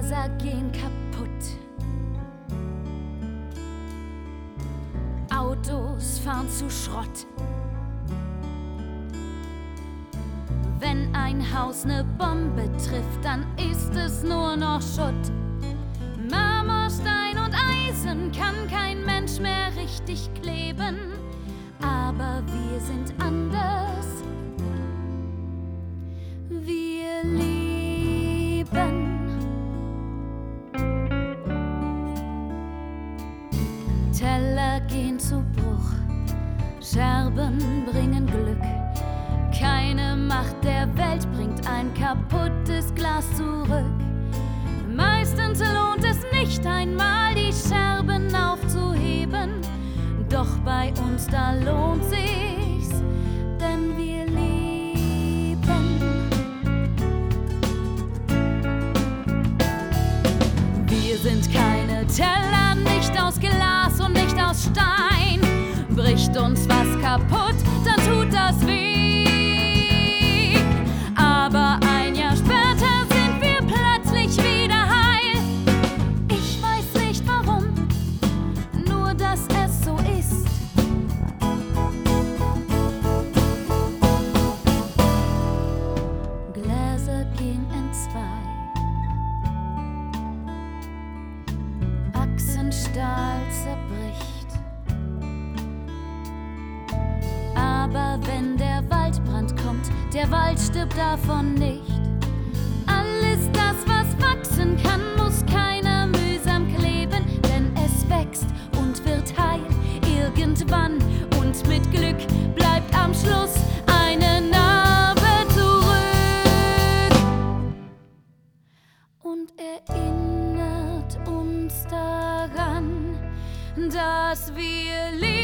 Gläser gehen kaputt. Autos fahren zu Schrott. Wenn ein Haus ne Bombe trifft, dann ist es nur noch Schutt. Marmor, Stein und Eisen kann kein Mensch mehr richtig kleben. Aber wir sind anders. Wir lieben. Teller gehen zu Bruch, Scherben bringen Glück. Keine Macht der Welt bringt ein kaputtes Glas zurück. Meistens lohnt es nicht einmal, die Scherben aufzuheben. Doch bei uns, da lohnt sich's, denn wir lieben. Wir sind keine Teller, nicht aus Glas und nicht aus Stein. Bricht uns was kaputt, dann tut das weh. Aber ein Jahr später sind wir plötzlich wieder heil. Ich weiß nicht warum, nur dass es so ist. Gläser gehen entzwei. Achsenstahl zerbricht. Aber wenn der Waldbrand kommt, der Wald stirbt davon nicht. Alles das, was wachsen kann, muss keiner mühsam kleben, denn es wächst und wird heil irgendwann. Und mit Glück bleibt am Schluss eine Narbe zurück und erinnert uns daran, dass wir leben.